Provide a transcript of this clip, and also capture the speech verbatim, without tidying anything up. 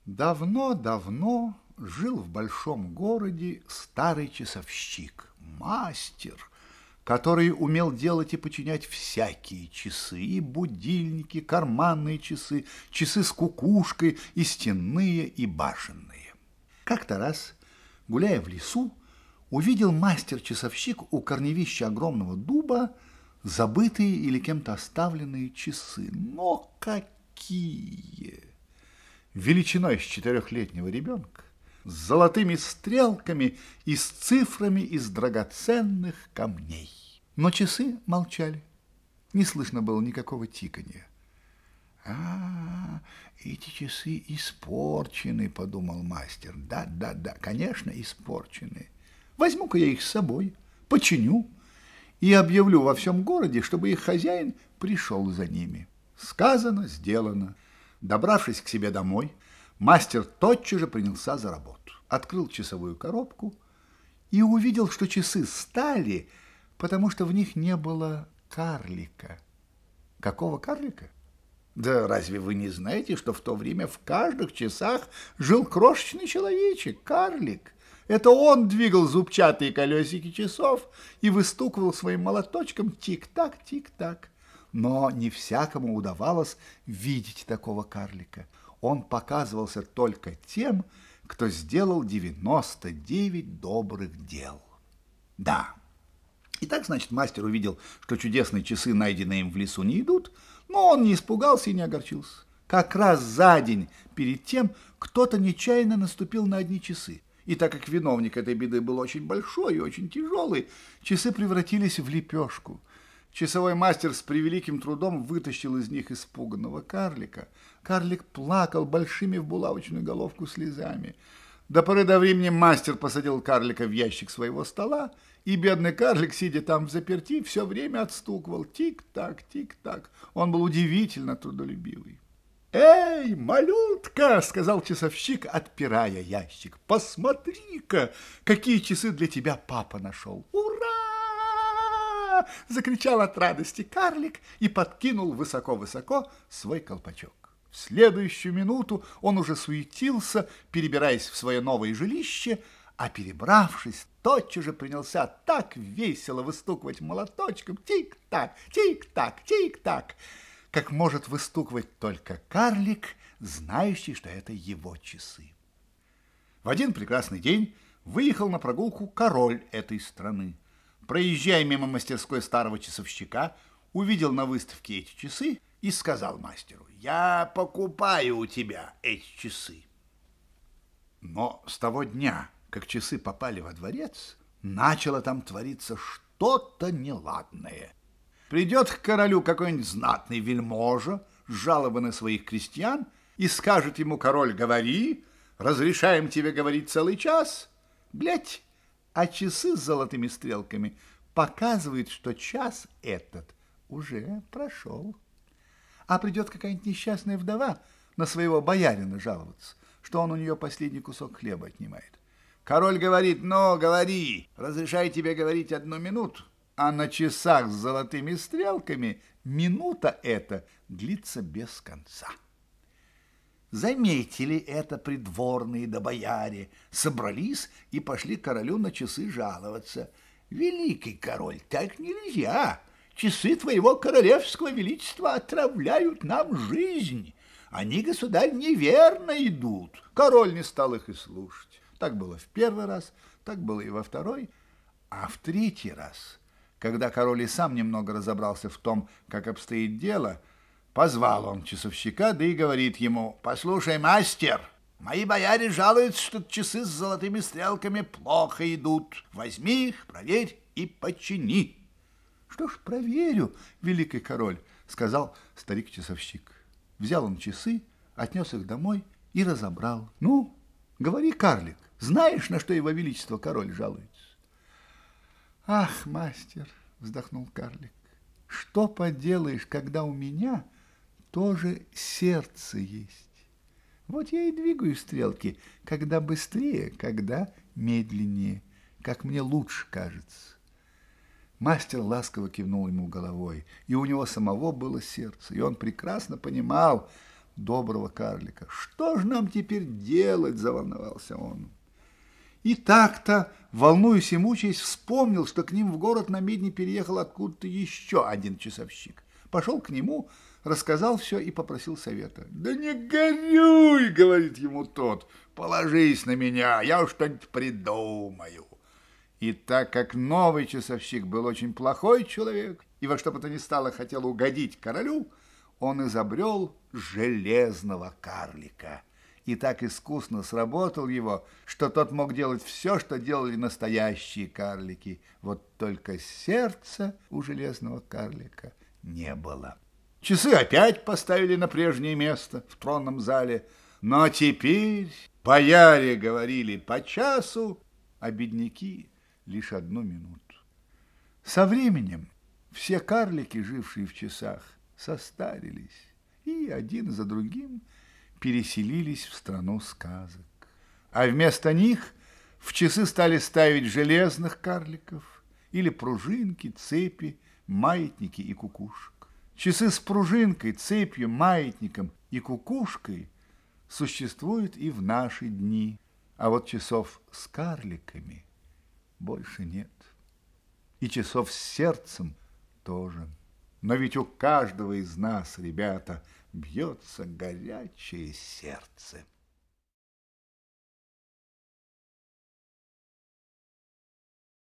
Давно-давно жил в большом городе старый часовщик, мастер, который умел делать и починять всякие часы, и будильники, карманные часы, часы с кукушкой, и стенные, и башенные. Как-то раз, гуляя в лесу, увидел мастер-часовщик у корневища огромного дуба забытые или кем-то оставленные часы. Но какие! Величиной с четырехлетнего ребенка, с золотыми стрелками и с цифрами из драгоценных камней. Но часы молчали, не слышно было никакого тиканья. «А, эти часы испорчены», — подумал мастер. «Да, да, да, конечно, испорчены. Возьму-ка я их с собой, починю и объявлю во всем городе, чтобы их хозяин пришел за ними». Сказано, сделано. Добравшись к себе домой, мастер тотчас же принялся за работу. Открыл часовую коробку и увидел, что часы стали, потому что в них не было карлика. Какого карлика? Да разве вы не знаете, что в то время в каждых часах жил крошечный человечек, карлик? Это он двигал зубчатые колесики часов и выстукивал своим молоточком тик-так, тик-так. Но не всякому удавалось видеть такого карлика. Он показывался только тем, кто сделал девяносто девять добрых дел. Да. Итак, значит, мастер увидел, что чудесные часы, найденные им в лесу, не идут, но он не испугался и не огорчился. Как раз за день перед тем кто-то нечаянно наступил на одни часы. И так как виновник этой беды был очень большой и очень тяжелый, часы превратились в лепешку. Часовой мастер с превеликим трудом вытащил из них испуганного карлика. Карлик плакал большими в булавочную головку слезами. До поры до времени мастер посадил карлика в ящик своего стола, и бедный карлик, сидя там взаперти, все время отстукивал тик-так, тик-так. Он был удивительно трудолюбивый. «Эй, малютка!» — сказал часовщик, отпирая ящик. «Посмотри-ка, какие часы для тебя папа нашел! Ура!» — закричал от радости карлик и подкинул высоко-высоко свой колпачок. В следующую минуту он уже суетился, перебираясь в свое новое жилище, а перебравшись, тотчас же принялся так весело выстукивать молоточком тик-так, тик-так, тик-так, как может выстукивать только карлик, знающий, что это его часы. В один прекрасный день выехал на прогулку король этой страны. Проезжая мимо мастерской старого часовщика, увидел на выставке эти часы и сказал мастеру: «Я покупаю у тебя эти часы». Но с того дня, как часы попали во дворец, начало там твориться что-то неладное. Придет к королю какой-нибудь знатный вельможа с жалобой на своих крестьян и скажет ему: «Король, говори, разрешаем тебе говорить целый час». Глядь, а часы с золотыми стрелками показывают, что час этот уже прошел. А придет какая-нибудь несчастная вдова на своего боярина жаловаться, что он у нее последний кусок хлеба отнимает. Король говорит: «Ну, говори, разрешаю тебе говорить одну минуту». А на часах с золотыми стрелками минута эта длится без конца. Заметили это придворные да бояре, собрались и пошли к королю на часы жаловаться. «Великий король, так нельзя! Часы твоего королевского величества отравляют нам жизнь. Они, государь, неверно идут». Король не стал их и слушать. Так было в первый раз, так было и во второй, а в третий раз, когда король и сам немного разобрался в том, как обстоит дело, позвал он часовщика, да и говорит ему: «Послушай, мастер, мои бояре жалуются, что часы с золотыми стрелками плохо идут. Возьми их, проверь и почини». «Что ж, проверю, великий король», — сказал старик-часовщик. Взял он часы, отнес их домой и разобрал. «Ну, говори, карлик, знаешь, на что его величество король жалуется?» «Ах, мастер», — вздохнул карлик, — «что поделаешь, когда у меня тоже сердце есть? Вот я и двигаю стрелки, когда быстрее, когда медленнее, как мне лучше кажется». Мастер ласково кивнул ему головой, и у него самого было сердце, и он прекрасно понимал, доброго карлика. «Что же нам теперь делать?» – заволновался он. И так-то, волнуясь и мучаясь, вспомнил, что к ним в город на медне переехал откуда-то еще один часовщик. Пошел к нему, рассказал все и попросил совета. «Да не горюй!» – говорит ему тот. «Положись на меня, я уж что-нибудь придумаю». И так как новый часовщик был очень плохой человек и во что бы то ни стало хотел угодить королю, он изобрел железного карлика. И так искусно сработал его, что тот мог делать все, что делали настоящие карлики. Вот только сердца у железного карлика не было. Часы опять поставили на прежнее место в тронном зале, но теперь бояре говорили по часу, а бедняки лишь одну минуту. Со временем все карлики, жившие в часах, состарились и один за другим переселились в страну сказок. А вместо них в часы стали ставить железных карликов или пружинки, цепи, маятники и кукушек. Часы с пружинкой, цепью, маятником и кукушкой существуют и в наши дни, а вот часов с карликами больше нет. И часов с сердцем тоже. Но ведь у каждого из нас, ребята, бьется горячее сердце.